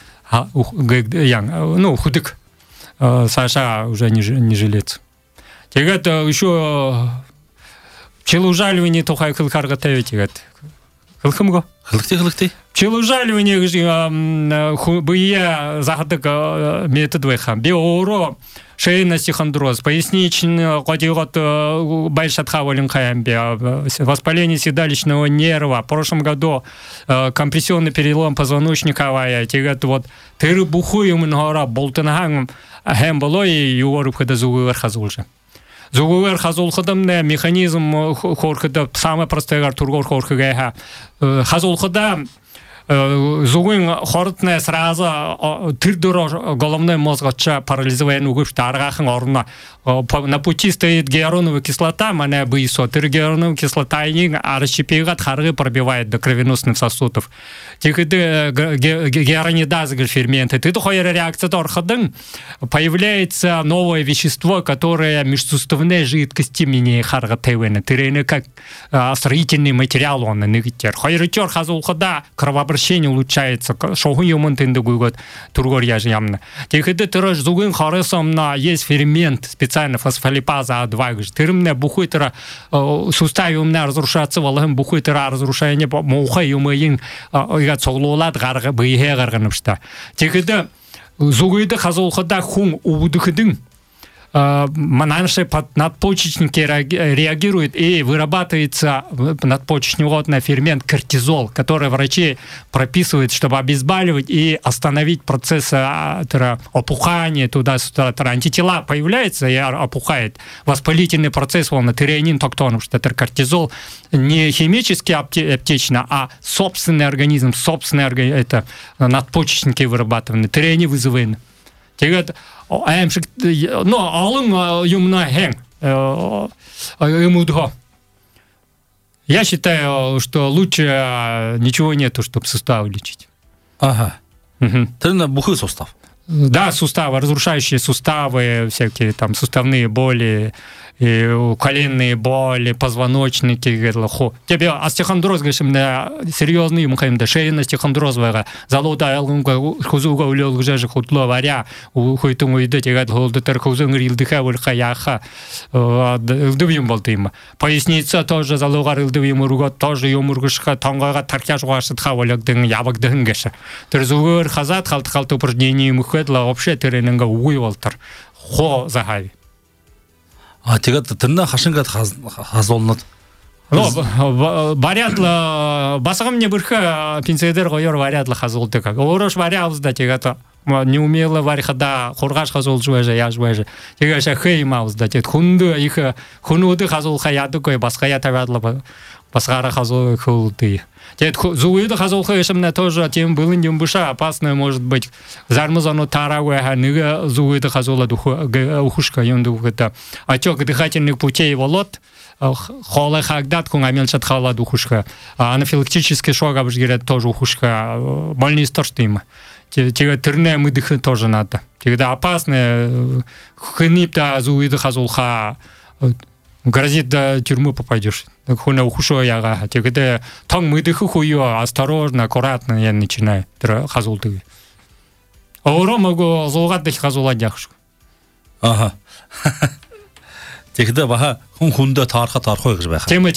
ян, ну худык. Саша уже не жилец. Тэгээд еще пчелоужаливание тухай кылкарга тавитигат. Кылкымго? Хылыкты. Пчелоужаливание быя захадык метод вэха. Биоро шейный остеохондроз, поясничный кодиот большатхавалин хаямбе, воспаление седалищного нерва. В прошлом году компрессионный перелом позвоночника вая. Тэгээд вот тыры бухуем нора болтынхаң хэм было и юорып хада зугыр хазулжа. Зугуэр хазул ходамне механизм хорхада самое простое тургор хорхага хазул хода зугын хортне сразу тырдыро головной мозг парализован угып таргахан орна на пути стоит гиалуроновая кислота, мане бысо гиалуроновая кислота ин расщепивает харгы пробивает до кровеносных сосудов. Тиходы гиалуронидазы ферменты. Ты тухая реакция торхадын появляется новое вещество, которое межсуставные жидкости менее харга тевены. Ты как строительный материал он нигтер. Хайритер хазул хода кровообращение улучшается. Шоу юмон тендугугот тургор яжямна. Тиходы тыраж зугын харысом на есть фермент специально фосфолипаза А2. Тырмне бухуйтера суставе у меня разрушается, валым бухуйтера разрушение муха юмын соглолад гарга быйhe гарганышта. Тиходы зугыды хазул хода хун убудыхыдын мананши надпочечники реагируют и вырабатывается надпочечноводный фермент кортизол, который врачи прописывают, чтобы обезболивать и остановить процесс опухания туда-сюда. Антитела появляются и опухает. Воспалительный процесс волна тиреонин токтон, что это кортизол не химически аптечно, а собственный организм, это надпочечники вырабатываны, тиреонин вызываемый. Но алым юмна хэнг имудho. Я считаю, что лучше ничего нету, чтобы суставы лечить. Ага. Ты на бухой сустав? Да, суставы, разрушающие суставы, всякие там суставные боли, и коленные боли, позвоночники, тебе остеохондроз, говоришь, серьезный, мухаем, да, шейный остеохондроз, залода, хузуга, улел, гжежи, хутло, варя, хуйтум, уйдете, голдетер, хузун, рилдыха, вульхаяха, вдвим болтым. Поясница тоже, залога, рилдывим, ругот, тоже, юмургышха, тонгага, таркяж, вашатха, валякдын, ябагдын, гэша. Терзугыр, хазат, халт упражнений, мухедла, вообще, терененга, уйвалтар, хо, загави. Тэгээд тэрнэ хашингад хазуулнад. Варядла басагам не бырха пенсионер гоёр варядла хазуулдаг. Орош варяус да тэгээд не умела варихада хоргаш хазуулжвэжэ яжвэжэ. Тэгээд хэймаус да тэгээд хунду их хунуды хазуул хаядыгой басхая тавядла басгара хазуул хулды. Тэгээд зуйды хазуул хэшэмнэ тоже тем было не быша опасно может быть. Зармазану таравэха ныга зуйды хазуула ухушка юнду гэта. Отёк дыхательных путей волот холы хагдат кун амелчат хала духушка. Анафилактический шок обжгерет тоже ухушка. Больный сторштим. Тебе терне мыдыхы тоже надо. Когда опасно хынипта зуйды хазулха грозит до тюрьмы попадешь. Хуна ухушо яга. Когда тонг мыдыхы хуё осторожно, аккуратно я начинаю хазулты. А уро могу зулгат дэх хазула дяхшку. Ага. Тэгэхдээ баха хүндээ таарах гэж байх. Тийм.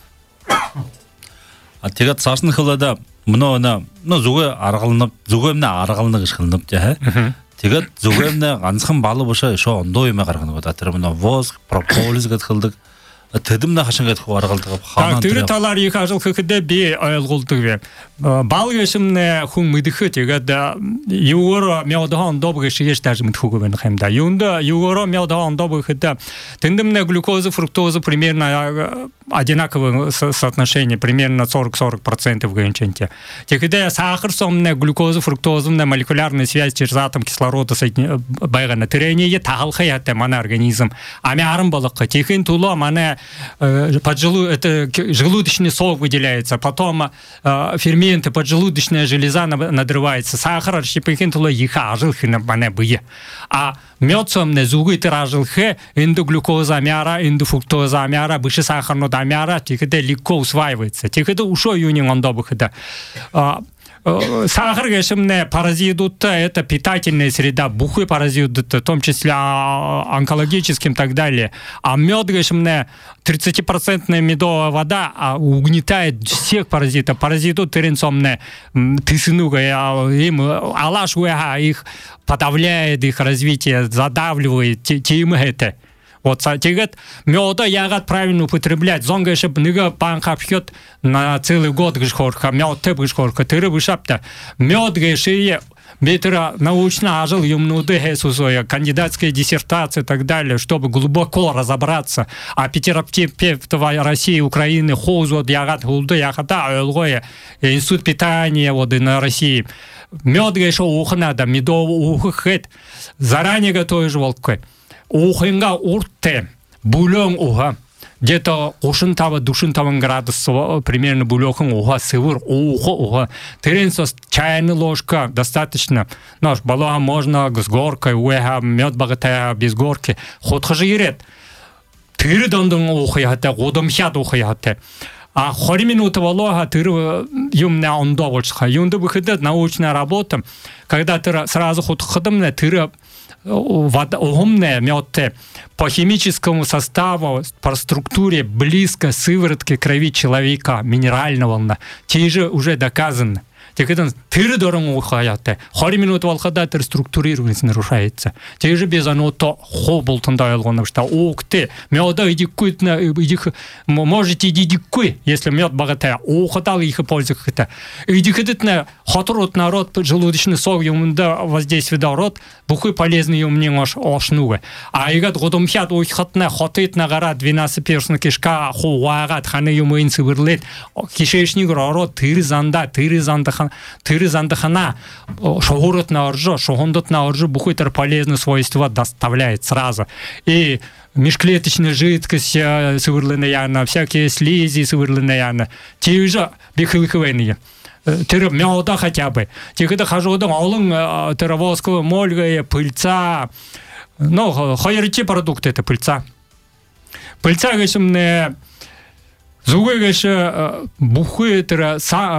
Тэгээд цаашны хөлөдө мөнөө зүгээр аргална гэж хэлнэ дээ. Тэгээд зүгээр ганцхан бал бушаа шоо ондоо юм гаргана гэдэг. Тэр мөнөө воз прополис гэдэг хэлдэг. Тэдэмнэ хашингээд хугаргалдаг хаана тэр талаар их ажиглахдаа би ойлгуулдаг вэ. Бал гэшмнэ хүн мэдэх тэгээд юугаар мяудахан доб гэшигэж тааж мэдхүүг байна юм да. Юугаар мяудахан доб гэхэд тэндэмнэ глюкоза, фруктоза примерно одинаковое соотношение, примерно 40% в генченте. Тэгэхдээ сахар сомнэ глюкоза, фруктоза молекулярная связь через атом кислорода байгана. Тэрний таалхай хатэ манай организм амиаран болгох. Тэхийн тулоо манай это желудочный сок выделяется, потом ферменты, поджелудочная железа надрывается, сахар аршипихин иха ажилхина мане бые. А мед сомне зугит ажилхе, индоглюкоза амяра, индофруктоза амяра, выше сахарно амяра, тиходе легко усваивается. Тиходе ушо юнин ондобыхда. Сахар, конечно, паразитут, это питательная среда, бухой паразитут, в том числе онкологическим и так далее. А мед, конечно, 30% медовая вода угнетает всех паразитов. Паразитут теренсомне тысынуга, им алашуя их подавляет, их развитие, задавливает, тем это. Вот, тегет меда ягод правильно употреблять. Зонга шеп ныга панха пьет на целый год гшхорка, мед теп гшхорка, тыры бышапта. Мед гешие, бетера научно ажил юмнуды хесусоя, кандидатская диссертация и так далее, чтобы глубоко разобраться. А петерапевтова России, Украины, хозу ягод гулды ягода, өлгое, институт питания вот и на России. Мед геше ух надо, медовый ух хет, заранее готовишь волкой. Ухинга урте, бульон уха, где-то 60-70 градусов, примерно бульон уха, сывыр уха. Теренсос чайная ложка достаточно. Наш балуа можно с горкой, уэха, мед богатая без горки. Ход хажирет. Тыры дондон ухаяте, годом хят ухаяте. А 4 минуты волога тыры юмна ондовольска. Юнда выходит научная работа, когда ты сразу ход ходомне тыры умная мед по химическому составу, по структуре близко сыворотке крови человека, минерального, те же уже доказано. Тэгэхэд тэр дөрөн ухаяатай 20 минут болоход тэр структурированность нарушается. Тэг же без оното хо болтондоо ойлгоно что уукте меда идикгүй идих можете идикгүй если мед богатая ухатал их пользоваться. Идихэдэт на хотрот народ желудочный сок юмда воздействие да рот бухой полезный юмнин ошнуга. А игат годомхят ухатна хотит на гора 12 перстна кишка хуагат ханы юмын сывырлет кишечник рот тыр занда хана шоурот на оржо, шохондот на оржо бухой-то полезные свойства доставляет сразу. И межклеточная жидкость сывырленная, всякие слизи сывырленная, те же бихылхвенные. Тыр мяуда хотя бы. Те, когда хожу дома, олың тыровозковая мольга, пыльца. Ну, хайрти продукты это пыльца. Пыльца, говорим, Зугайгаше бухой это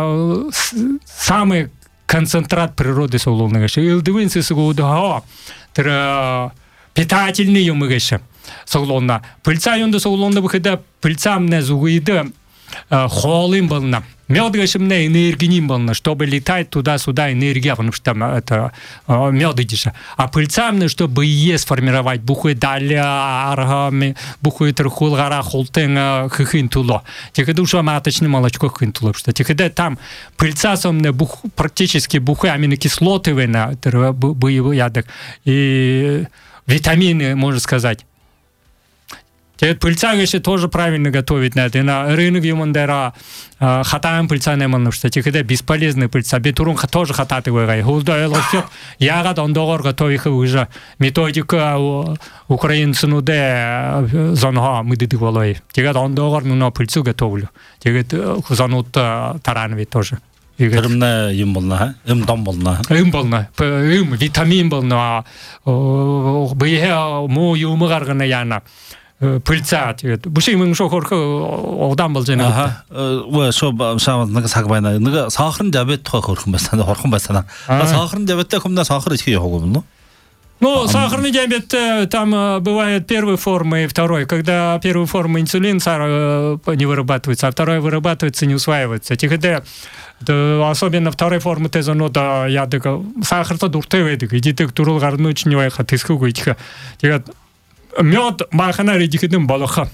самый концентрат природы соуловного. Илдвинцы сугуда это питательный юмыгаше соуловна. Пыльца юнда соуловна выхода пыльцам не зугайда холым было. Мед гашемне энергием было, чтобы летать туда-сюда энергия, потому что там это мед идешь. А пыльцам, чтобы е сформировать бухой даля, аргами, бухой трухул гора холтен хинтуло. Теперь душа маточное молочко хинтуло, что теперь там пыльца сомне практически бухой аминокислоты вена, боевой ядок и витамины, можно сказать. Пыльца еще тоже правильно готовить надо. На рынок юмандера хатаем пыльца не можно, что теперь бесполезная пыльца. Бетурун тоже хатать его. Гулда элофет. Ягод он договор готовит уже. Методика украинцы ну де зонга мы дедвалой. Теперь он договор ну на пыльцу готовлю. Теперь занут тарановый тоже. Ирмне юм болна, дом болна. Болна. Витамин болна. Бие мо юм гаргана яна. Пыльца, буши мы что хорко одам болжена. Ага. Ва шо шам нага сагбайна. Нага сахарын диабет хорхон басана, хорхон басана. Сахарын диабетте комна сахар ички хогобно. Ну, сахарный диабет, там бывает первой формы и второй. Когда первой формы инсулин не вырабатывается, а вторая вырабатывается, не усваивается. ТГД, особенно второй формы тезонода, я так сахар-то дуртеведик, идите к турулгарну очень вайха, ты скугуйтика. Мед бахана редикидым балаха.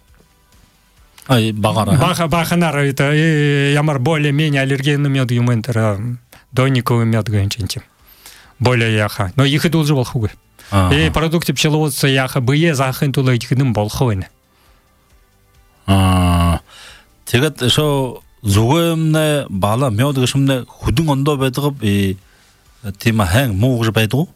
Багара. Баханар, это ямар более-менее аллергенный мед юментера, донниковый мед гончинчим. Более яха. Но их и должен был хугы. И продукты пчеловодства яха бые захын тула идикидым балховыны. Тега шо зугымне бала мед гышымне худың ондо бедгып и тема хэн мугж бедгу.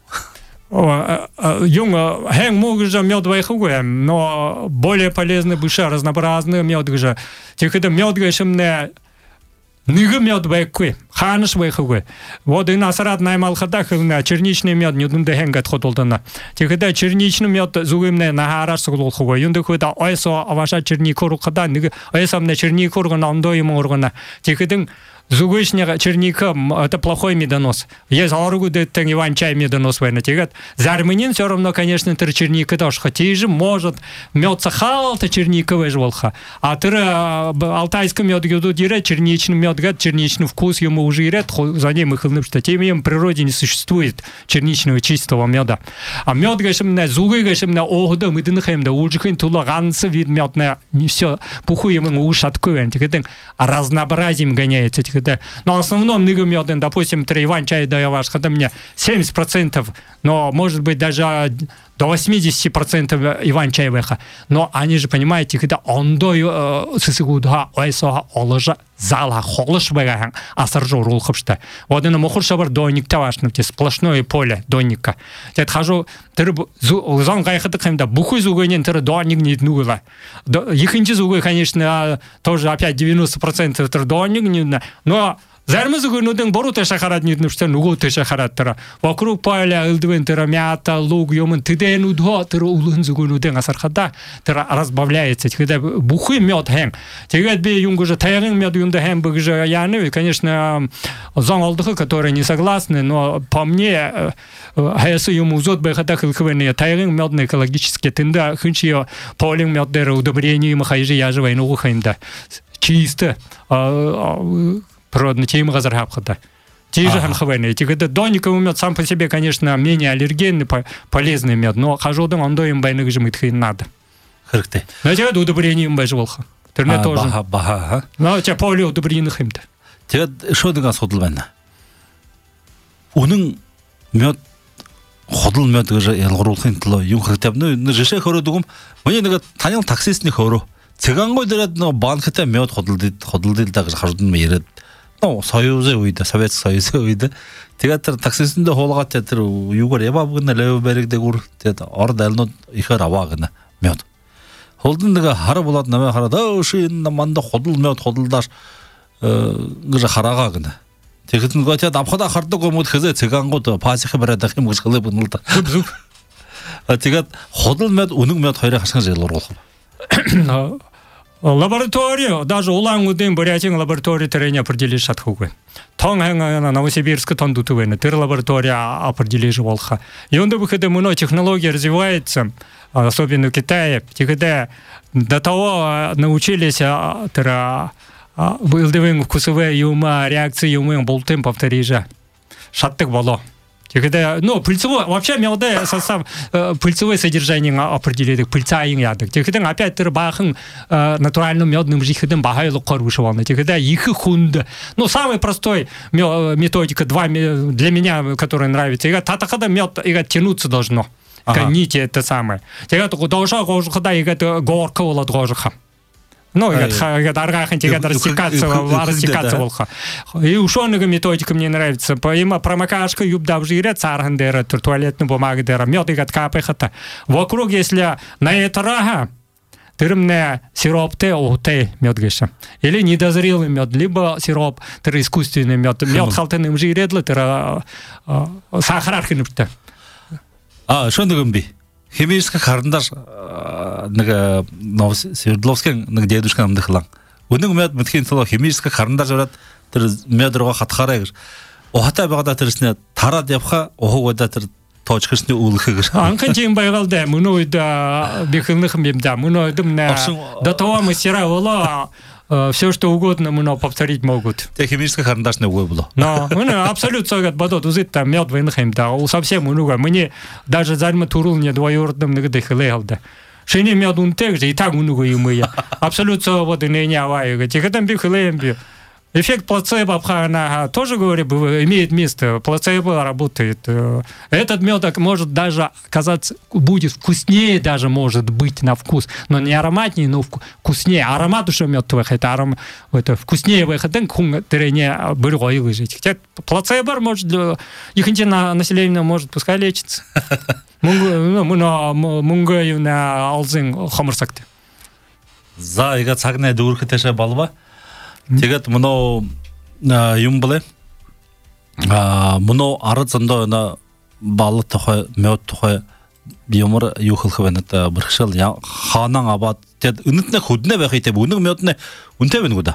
Юнг хэн мугж мед вайхугы, но более полезны быша разнообразные мед гыжа. Тикидым мед гышымне ныгы мед байкуй, ханыш байхуй. Вот и насрад наймалхадах черничный мед нюдунда хенгат ходолдана. Тикада черничный мед зугымне нахараш сугулхуй. Юнда куда ойсо аваша черникору када ныгы ойсамне черникору нандоим органа. Тикадын зугышняга черника это плохой медонос. Есть аргу деттен иван-чай медонос война тягат. Зармынин все равно, конечно, тыр черника тоже. Хотя же может мед сахал-то черника выжвалха. А тыр алтайский мед гюду дирет, черничный мед гад, черничный вкус ему уже ирет, за ним их что тем в природе не существует черничного чистого меда. А мед гашимна, зугы гашимна, охда, мы дынхаем, да ужихин тула ганцы вид медная, не все, пухуем ему ушаткуем. Разнообразием гоняется. Но в основном ныгы меден, допустим, иван-чай даяваш, когда мне 70%, но может быть даже до 80% иван-чай веха. Но они же, понимаете, когда ондой сысыгуда ойсоға олыжа зала холыш вегахан, а саржу рулхыпшта. Вот это мухур шабар дойник тавашнывте, сплошное поле дойника. Я хожу, зон гайхаты хэмда, бухуй зугойнен тыры дойник не днугла. Ихинчи зугой, конечно, тоже опять 90% тыры дойник не дна, но Зармызыгынудың бору тешахарат ниднушта нугу тешахараттыра. Вокруг поля ылдывен тыра мята, луг, ёмын тыден удho тыра улынзыгынудың асархада тыра разбавляется. Когда бухой мед хэм. Тегет бе юнгужа тайгын мед юнда хэм быгжа яны. Конечно, зон алдыхы, которые не согласны, но по мне хэсы ему узот бэхата хылкывэне тайгын медный экологический тында хынчиё полин меддера удобрение махайжи яжывай нугу хэмда. Чисто природно тем разрабхата. Те же ханхавены. Когда донниковый мед сам по себе, конечно, менее аллергенный, полезный мед, но хожодым он доим байных жмытхи надо. Хрыкты. Но тебе удобрение им байжвалха. Терне тоже. Баха. Но тебе поле удобрениях им-то. Тебе что дыган сходылбайна? Уның мед ходыл мед гыжа ялгырулхын тыло юм хрыктап. Ну жеше хородугум. Мне нега танял таксистный хору. Цыганго дерет но банкета мед ходылды дагы хождун мерет. Ну, союзы уйда, Совет Союзы уйда. Театр таксисінде холға театр югар ебабыгына ләубәрігде күр, театр орда әліно ихар авағына мед. Холдындыға хары болады, нәме харада, ұшыйында манда ходыл мед, ходылдаш ғыжа харағағына. Тегетін ғатят, апқада қарды көмуд хызе, цыган ғоды, пасихы бір әдәқим ғышқылы бұнылды. Зуб. Тегет, ходыл мед, оның мед хайра қашқан жайлар олқып. Лабораторию, даже Улан-Удын, Бурятин лабораторию терения определишь от хугы. Тонг-Хэнга, Новосибирск, Тондутувена, тыр лаборатория определишь волха. И он до выхода много технологий развивается, особенно в Китае. Когда до того научились вылдывым вкусовые юма, реакции юма, болтым повторижа. Шаттык было. Когда, ну, пыльцевой, вообще мелодия состав, пыльцевое содержание определили, пыльца и ядок. Когда опять бахын натуральным медным жихидом бахайло корушевано. Когда их хунда. Ну, самый простой методика для меня, которая нравится. Когда татахада мед тянуться должно. Нити это самое. Когда должна гожуха, и это горка ула гожуха. Ну, аргахан тегат растекаться волха. И ушённыга методика мне нравится. Има промокашка юбдав жиря, царгандера, туалетную бумагу дера, мёд и капехата. Вокруг, если на это рага, тырмне сироп те, мёд геша. Или недозрелый мёд, либо сироп, тыр искусственный мёд. Мёд халтаным жиредлы, тыр сахарархинышты. Шондыгым би. Химический карандаш нага Свердловский нага дедушкам дыхлан. Уның мед митхин тыло химический карандаш өрат тыр медрога хатхарайгыш. Охата багада тырсне тара депха охугада тыр точкасны улхыгыш. Анхан тем байгалда мунойда бехылных мемда мунойдым на дотова мастера вола все что угодно муно повторить могут. Технически карандашный угол было. Но муно абсолютно согат бадот узит там мед войнхем да совсем много мне даже зальма турул не двоюродным нагдыхлегалда. Шене мед унтег же и так много и мы. Абсолютно вот и не авай. Тихотам бихлеем би. Эффект плацебо тоже, говорю, имеет место. Плацебо работает. Этот мед может даже оказаться, будет вкуснее даже может быть на вкус. Но не ароматнее, но вкуснее. Аромат уже мед твоих, это вкуснее выходен, кун терене быргой выжить. Хотя плацебо может, их население может пускай лечится. Мунга на алзин хамырсакты. За ига цагнай дурхы теше балба. Тегет муно юмбле муно арыцында на балы тухай мед тухай биомор юхылхвенет бирхшал я ханан абат тед үнэтне худне бахите буның медне үнтебен гуда.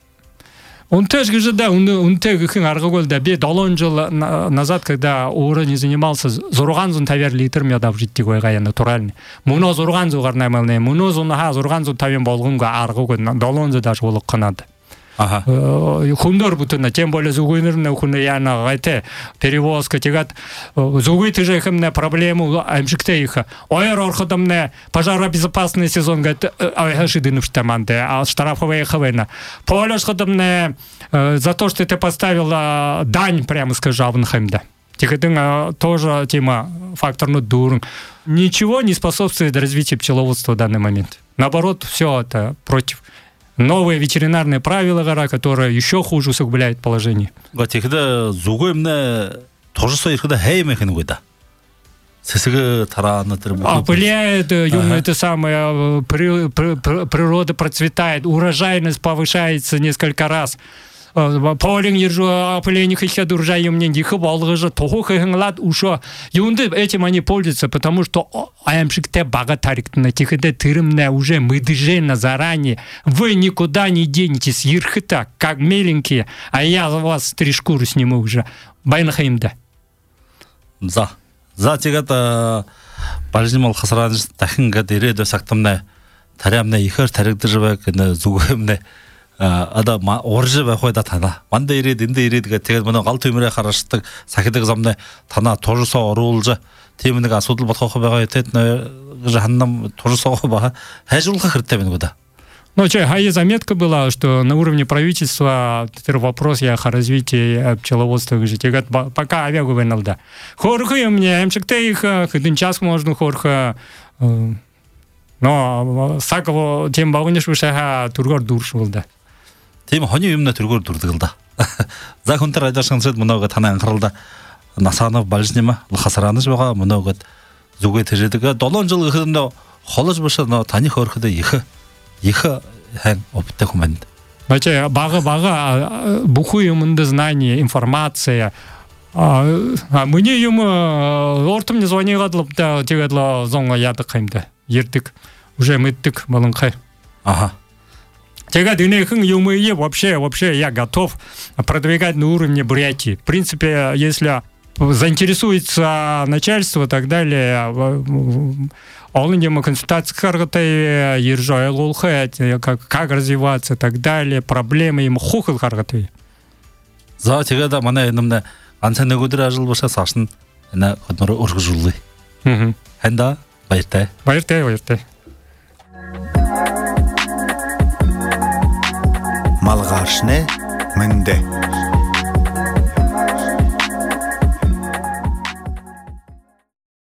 Унтеж же да, унтег хин аргогольда бе 7 жыл назад, когда уровень занимался зорганзун тавер литр меда в житти гойга натуральный. Муно зорганзу гарнаймалне, муно зунаха зорганзу тавен болгонга аргогол 7 жыл даже улык канады. Ага. Хундор бутына, тем более зугуйнырны хунаяна гайте перевозка тегат зугуйты же химне проблему амшикте их. Ойр орходамне пожаробезопасный сезон гат айгашидыны штаманде, а штрафовые хавена. Полеш ходамне за то, что ты поставила дань, прямо скажем, хемда. Тихотын тоже тема факторный дурн. Ничего не способствует развитию пчеловодства в данный момент. Наоборот, все это против. Новые ветеринарные правила, которые еще хуже усугубляют положение. Вот когда зугоймне тоже соихда хеймехин гуда. Сесига тарана требует. Опыляет, это самое, природа процветает, урожайность повышается несколько раз. Полин ержу опыление хихад урожаем не дихо болгажа тохо хэнглад ушо. Юнды этим они пользуются, потому что аямшикте багатарикна тиходе тырымне уже мыдыжена заранее. Вы никуда не денетесь, ерхыта, как меленькие, а я за вас 3 шкуры сниму уже. Байнахаимда. За тегата бажнимал хасранж тахинга дередо сактамне тарямне ихэр таригдыржбек зугэмне ада оржы байхойда тана манда иред инде иред тэгээд мына гал төмөрө харашдаг сахидаг замна тана торсоо оруулж темнэг асуудал болох байгаа тэт ханнам торсоо бага хайжуулах хэрэгтэй байна года. Ну, хая заметка была, что на уровне правительства этот вопрос о развитии пчеловодства говорит, пока авиагу веналда. Хорха мне эмчекте их один час можно хорха, но саково тем багунеш вышага тургор дуршвалда. Тийм хоны юмна түргөр дурдгалда. За хүнтэр радиошансад много танаа анхааралда насаанав балжнима лхасаранаж байгаа многод зүгээ тэжэдэг 7 жил гэхэндээ холож баша таны хөөрөхөд их хэн оптэй хүмэнд. Бачаа бага буху юмда знание, информация. Мне юм ортом не звонигадла тегадла зонга ядык хэмдэ. Ердик уже мэттик малынхай. Ага. Тега дынэхэн юмые вообще я готов продвигать на уровне Бурятии. В принципе, если заинтересуется начальство и так далее, олындема консультация харгатай, ержой лулхай, как развиваться и так далее, проблемы им хухал харгатай. За тегада мана энэмнэ анцаны өдөр ажил баша сашин эна хөдмөр өргөжүүлээ. Хэнда баяртай. Малгашне мэнде